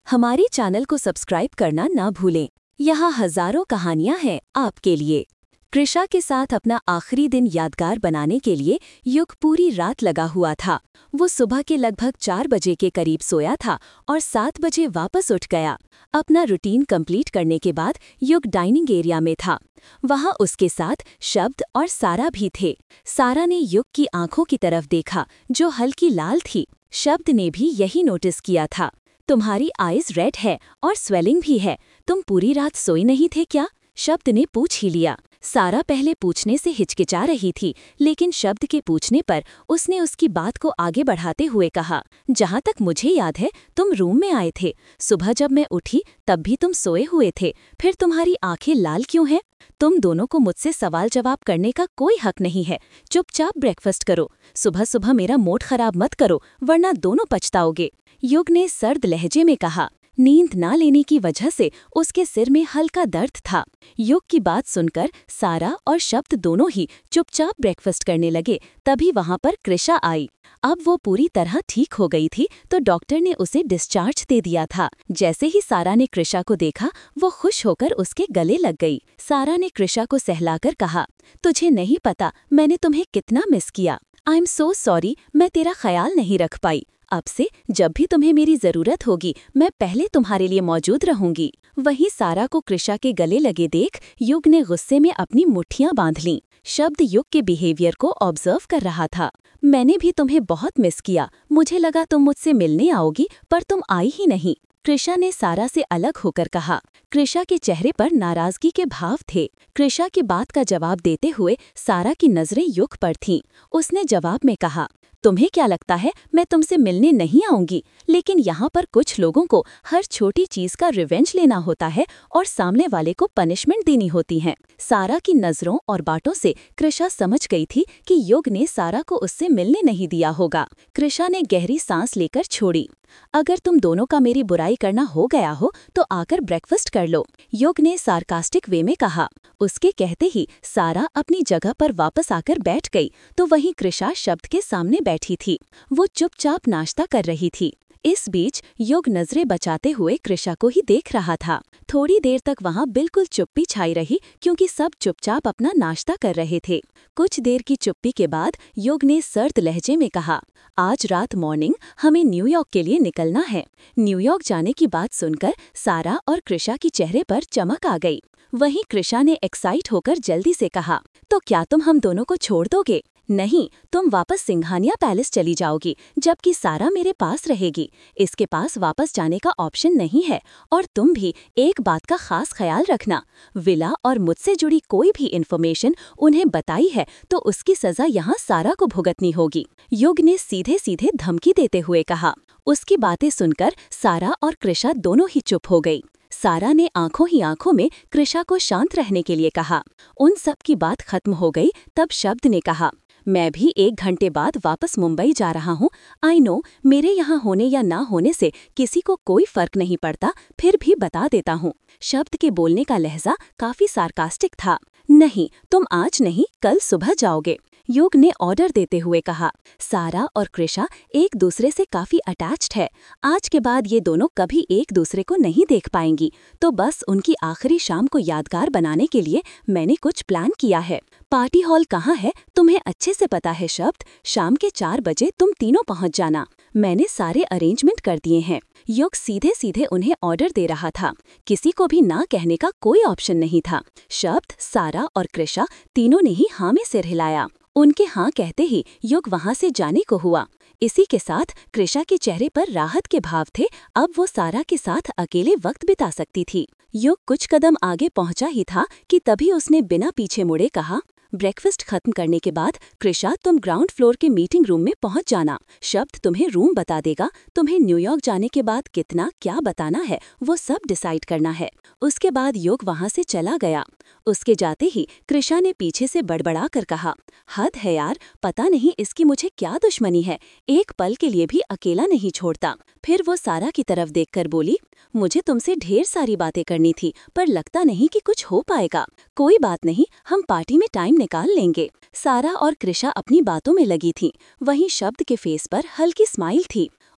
हमारे चैनल को सब्सक्राइब करना ना भूलें। यहाँ हजारों कहानियाँ हैं आपके लिए। कृषा के साथ अपना आखिरी दिन यादगार बनाने के लिए युग पूरी रात लगा हुआ था। वो सुबह के लगभग 4 बजे के करीब सोया था और 7 बजे वापस उठ गया। अपना रूटीन कंप्लीट करने के बाद युग डाइनिंग एरिया में था। वहाँ उसके साथ शब्द और सारा भी थे। सारा ने युग की आंखों की तरफ देखा जो हल्की लाल थी। शब्द ने भी यही नोटिस किया था। तुम्हारी आईज रेड है और स्वेलिंग भी है। तुम पूरी रात सोई नहीं थे क्या? शब्द ने पूछ ही लिया। सारा पहले पूछने से हिचकिचा रही थी, लेकिन शब्द के पूछने पर उसने उसकी बात को आगे बढ़ाते हुए कहा, जहाँ तक मुझे याद है तुम रूम में आए थे। सुबह जब मैं उठी तब भी तुम सोए हुए थे। फिर तुम्हारी आंखें लाल क्यों हैं? तुम दोनों को मुझसे सवाल जवाब करने का कोई हक नहीं है। चुपचाप ब्रेकफास्ट करो। सुबह सुबह मेरा मूड खराब मत करो, वरना दोनों पछताओगे। युग ने सर्द लहजे में कहा। नींद ना लेने की वजह से उसके सिर में हल्का दर्द था। युग की बात सुनकर सारा और शब्द दोनों ही चुपचाप ब्रेकफास्ट करने लगे। तभी वहां पर कृषा आई। अब वो पूरी तरह ठीक हो गई थी तो डॉक्टर ने उसे डिस्चार्ज दे दिया था। जैसे ही सारा ने कृषा को देखा, वो खुश होकर उसके गले लग गई। सारा ने कृषा को सहलाकर कहा, तुझे नहीं पता मैंने तुम्हें कितना मिस किया। आई एम सो सॉरी, मैं तेरा ख्याल नहीं रख पाई। अब से जब भी तुम्हें मेरी जरूरत होगी मैं पहले तुम्हारे लिए मौजूद रहूंगी। वहीं सारा को कृषा के गले लगे देख युग ने गुस्से में अपनी मुट्ठियां बांध लीं। शब्द युग के बिहेवियर को ऑब्जर्व कर रहा था। मैंने भी तुम्हें बहुत मिस किया। मुझे लगा तुम मुझसे मिलने आओगी, पर तुम आई ही नहीं। कृषा ने सारा से अलग होकर कहा। कृषा के चेहरे पर नाराजगी के भाव थे। कृषा की बात का जवाब देते हुए सारा की नजरें युग पर थीं। उसने जवाब में कहा, तुम्हें क्या लगता है मैं तुमसे मिलने नहीं आऊंगी? लेकिन यहाँ पर कुछ लोगों को हर छोटी चीज का रिवेंज लेना होता है और सामने वाले को पनिशमेंट देनी होती है। सारा की नजरों और बातों से कृषा समझ गई थी कि युग ने सारा को उससे मिलने नहीं दिया होगा। कृषा ने गहरी सांस लेकर छोड़ी। अगर तुम दोनों का मेरी बुराई करना हो गया हो तो आकर ब्रेकफास्ट कर लो, युग ने सार्कास्टिक वे में कहा। उसके कहते ही सारा अपनी जगह पर वापस आकर बैठ गई तो वहीं कृषा शब्द के सामने बैठी थी। वो चुपचाप नाश्ता कर रही थी। इस बीच युग नजरें बचाते हुए कृषा को ही देख रहा था। थोड़ी देर तक वहां बिल्कुल चुप्पी छाई रही क्योंकि सब चुपचाप अपना नाश्ता कर रहे थे। कुछ देर की चुप्पी के बाद युग ने सर्द लहजे में कहा, आज रात मॉर्निंग हमें न्यूयॉर्क के लिए निकलना है। न्यूयॉर्क जाने की बात सुनकर सारा और कृषा की चेहरे पर चमक आ गई। वहीं कृषा ने एक्साइट होकर जल्दी से कहा, तो क्या तुम हम दोनों को छोड़ दोगे? नहीं, तुम वापस सिंघानिया पैलेस चली जाओगी, जबकि सारा मेरे पास रहेगी। इसके पास वापस जाने का ऑप्शन नहीं है। और तुम भी एक बात का खास ख्याल रखना, विला और मुझसे जुड़ी कोई भी इन्फॉर्मेशन उन्हें बताई है तो उसकी सजा यहाँ सारा को भुगतनी होगी, युग ने सीधे सीधे धमकी देते हुए कहा। उसकी बातें सुनकर सारा और कृषा दोनों ही चुप हो गई। सारा ने आंखों ही आंखों में कृषा को शांत रहने के लिए कहा। उन सब की बात खत्म हो गई तब शब्द ने कहा, मैं भी 1 घंटे बाद वापस मुंबई जा रहा हूँ। आई नो मेरे यहाँ होने या ना होने से किसी को कोई फर्क नहीं पड़ता, फिर भी बता देता हूँ। शब्द के बोलने का लहजा काफी सार्कास्टिक था। नहीं, तुम आज नहीं कल सुबह जाओगे, युग ने ऑर्डर देते हुए कहा। सारा और कृषा एक दूसरे से काफी अटैच्ड है। आज के बाद ये दोनों कभी एक दूसरे को नहीं देख पाएंगी, तो बस उनकी आखिरी शाम को यादगार बनाने के लिए मैंने कुछ प्लान किया है। पार्टी हॉल कहाँ है तुम्हें अच्छे से पता है शब्द। शाम के 4 बजे तुम तीनों पहुँच जाना। मैंने सारे अरेंजमेंट कर दिए हैं। युग सीधे सीधे उन्हें ऑर्डर दे रहा था। किसी को भी ना कहने का कोई ऑप्शन नहीं था। शब्द, सारा और कृषा तीनों ने ही हाँ में सिर हिलाया। उनके हाँ कहते ही युग वहां से जाने को हुआ। इसी के साथ कृषा के चेहरे पर राहत के भाव थे। अब वो सारा के साथ अकेले वक्त बिता सकती थी। युग कुछ कदम आगे पहुंचा ही था कि तभी उसने बिना पीछे मुड़े कहा, ब्रेकफास्ट खत्म करने के बाद कृषा तुम ग्राउंड फ्लोर के मीटिंग रूम में पहुंच जाना। शब्द तुम्हें रूम बता देगा। तुम्हें न्यूयॉर्क जाने के बाद कितना क्या बताना है वो सब डिसाइड करना है। उसके बाद युग वहां से चला गया। उसके जाते ही कृषा ने पीछे से बड़बड़ा कर कहा, हद है यार, पता नहीं इसकी मुझे क्या दुश्मनी है, एक पल के लिए भी अकेला नहीं छोड़ता। फिर वो सारा की तरफ देखकर बोली, मुझे तुमसे ढेर सारी बातें करनी थी पर लगता नहीं कि कुछ हो पाएगा। कोई बात नहीं, हम पार्टी में टाइम निकाल लेंगे। सारा और कृषा अपनी बातों में लगी थीं। वहीं शब्द के फेस पर हल्की स्माइल थी।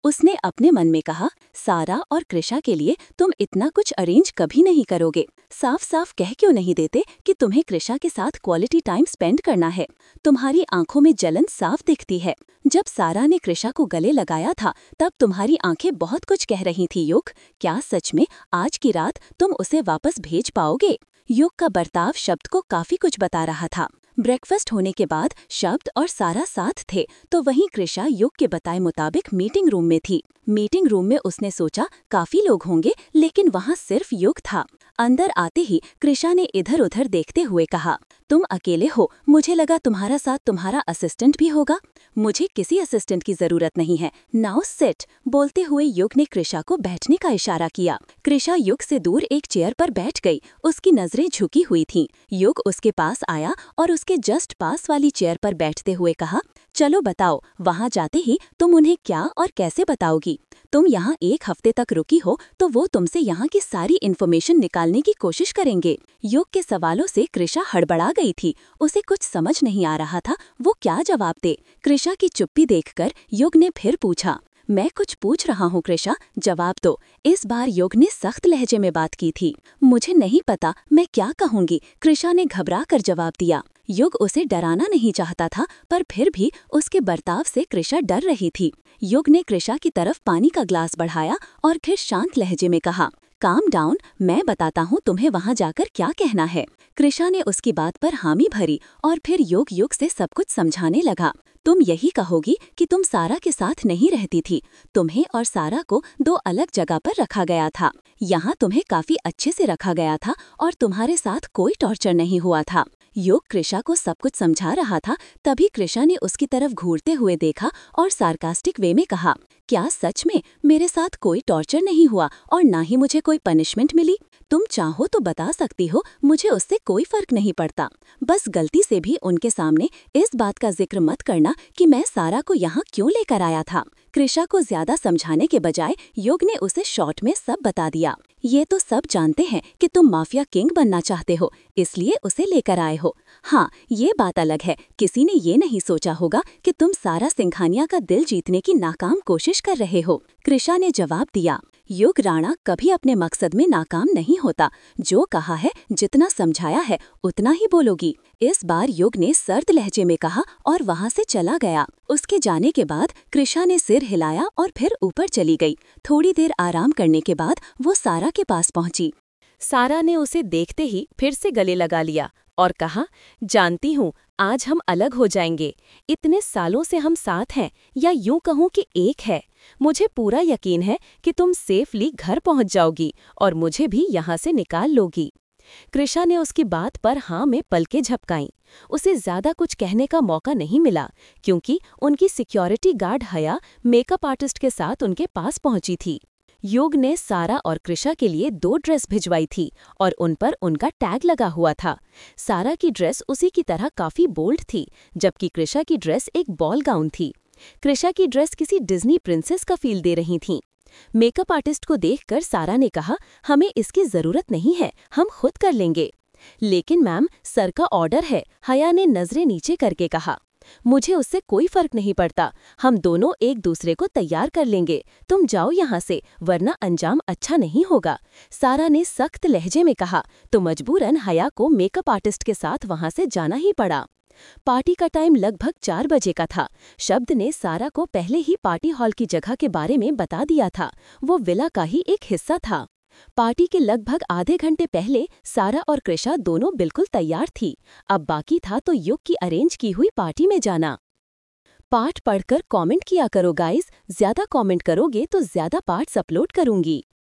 उसने अपने मन में कहा, सारा और कृषा के लिए तुम इतना कुछ अरेंज कभी नहीं करोगे। साफ साफ कह क्यों नहीं देते कि तुम्हें कृषा के साथ क्वालिटी टाइम स्पेंड करना है। तुम्हारी आंखों में जलन साफ दिखती है। जब सारा ने कृषा को गले लगाया था तब तुम्हारी आंखें बहुत कुछ कह रही थी युग। क्या सच में आज की रात तुम उसे वापस भेज पाओगे? युग का बर्ताव शब्द को काफी कुछ बता रहा था। ब्रेकफास्ट होने के बाद शब्द और सारा साथ थे तो वहीं कृषा युग के बताए मुताबिक मीटिंग रूम में थी। मीटिंग रूम में उसने सोचा काफी लोग होंगे, लेकिन वहाँ सिर्फ युग था। अंदर आते ही कृषा ने इधर उधर देखते हुए कहा, तुम अकेले हो, मुझे लगा तुम्हारा साथ तुम्हारा असिस्टेंट भी होगा। मुझे किसी असिस्टेंट की जरूरत नहीं है, नाउ सिट। बोलते हुए युग ने कृषा को बैठने का इशारा किया। कृषा युग से दूर एक चेयर पर बैठ गई। उसकी नजरें झुकी हुई थीं। युग उसके पास आया और उसके जस्ट पास वाली चेयर पर बैठते हुए कहा, चलो बताओ, वहाँ जाते ही तुम उन्हें क्या और कैसे बताओगी? तुम यहाँ एक हफ्ते तक रुकी हो तो वो तुमसे यहाँ की सारी इन्फॉर्मेशन निकालने की कोशिश करेंगे। युग के सवालों से कृषा हड़बड़ा गई थी। उसे कुछ समझ नहीं आ रहा था वो क्या जवाब दे। कृषा की चुप्पी देखकर युग ने फिर पूछा, मैं कुछ पूछ रहा हूँ कृषा, जवाब दो। इस बार युग ने सख्त लहजे में बात की थी। मुझे नहीं पता मैं क्या कहूँगी, कृषा ने घबरा कर जवाब दिया। युग उसे डराना नहीं चाहता था, पर फिर भी उसके बर्ताव से कृषा डर रही थी। युग ने कृषा की तरफ पानी का ग्लास बढ़ाया और फिर शांत लहजे में कहा, काम डाउन, मैं बताता हूँ तुम्हें वहाँ जाकर क्या कहना है। कृषा ने उसकी बात पर हामी भरी और फिर युग से सब कुछ समझाने लगा। तुम यही कहोगी कि तुम सारा के साथ नहीं रहती थी। तुम्हें और सारा को दो अलग जगह पर रखा गया था। यहाँ तुम्हें काफी अच्छे से रखा गया था और तुम्हारे साथ कोई टॉर्चर नहीं हुआ था। युग कृषा को सब कुछ समझा रहा था, तभी कृषा ने उसकी तरफ घूरते हुए देखा और सार्कास्टिक वे में कहा, क्या सच में मेरे साथ कोई टॉर्चर नहीं हुआ और ना ही मुझे कोई पनिशमेंट मिली? तुम चाहो तो बता सकती हो, मुझे उससे कोई फर्क नहीं पड़ता। बस गलती से भी उनके सामने इस बात का जिक्र मत करना कि मैं सारा को यहाँ क्यों लेकर आया था। कृषा को ज्यादा समझाने के बजाय युग ने उसे शॉर्ट में सब बता दिया। ये तो सब जानते हैं कि तुम माफिया किंग बनना चाहते हो, इसलिए उसे लेकर आए हो। हाँ, ये बात अलग है, किसी ने ये नहीं सोचा होगा कि तुम सारा सिंघानिया का दिल जीतने की नाकाम कोशिश कर रहे हो। कृषा ने जवाब दिया, युग राणा कभी अपने मकसद में नाकाम नहीं होता। जो कहा है, जितना समझाया है उतना ही बोलोगी। इस बार युग ने सर्द लहजे में कहा और वहाँ से चला गया। उसके जाने के बाद कृषा ने सिर हिलाया और फिर ऊपर चली गई। थोड़ी देर आराम करने के बाद वो सारा के पास पहुंची। सारा ने उसे देखते ही फिर से गले लगा लिया और कहा, जानती हूँ आज हम अलग हो जाएंगे। इतने सालों से हम साथ हैं, या यूं कहूँ कि एक है। मुझे पूरा यकीन है कि तुम सेफली घर पहुंच जाओगी और मुझे भी यहाँ से निकाल लोगी। कृषा ने उसकी बात पर हाँ में पलकें झपकाईं। उसे ज्यादा कुछ कहने का मौका नहीं मिला, क्योंकि उनकी सिक्योरिटी गार्ड हया मेकअप आर्टिस्ट के साथ उनके पास पहुंची थी। युग ने सारा और कृषा के लिए 2 ड्रेस भिजवाई थी और उन पर उनका टैग लगा हुआ था। सारा की ड्रेस उसी की तरह काफी बोल्ड थी, जबकि कृषा की ड्रेस एक बॉल गाउन थी। कृषा की ड्रेस किसी डिज्नी प्रिंसेस का फील दे रही थी। मेकअप आर्टिस्ट को देखकर सारा ने कहा, हमें इसकी जरूरत नहीं है, हम खुद कर लेंगे। लेकिन मैम, सर का ऑर्डर है, हया ने नजरें नीचे करके कहा। मुझे उससे कोई फर्क नहीं पड़ता, हम दोनों एक दूसरे को तैयार कर लेंगे। तुम जाओ यहाँ से, वरना अंजाम अच्छा नहीं होगा, सारा ने सख्त लहजे में कहा। तो मजबूरन हया को मेकअप आर्टिस्ट के साथ वहाँ से जाना ही पड़ा। पार्टी का टाइम लगभग 4 बजे का था। शब्द ने सारा को पहले ही पार्टी हॉल की जगह के बारे में बता दिया था। वो विला का ही एक हिस्सा था। पार्टी के लगभग आधे घंटे पहले सारा और कृषा दोनों बिल्कुल तैयार थी। अब बाकी था तो युग की अरेंज की हुई पार्टी में जाना। पाठ पढ़कर कमेंट किया करो गाइस, ज्यादा कमेंट करोगे तो ज्यादा पार्ट्स अपलोड करूंगी।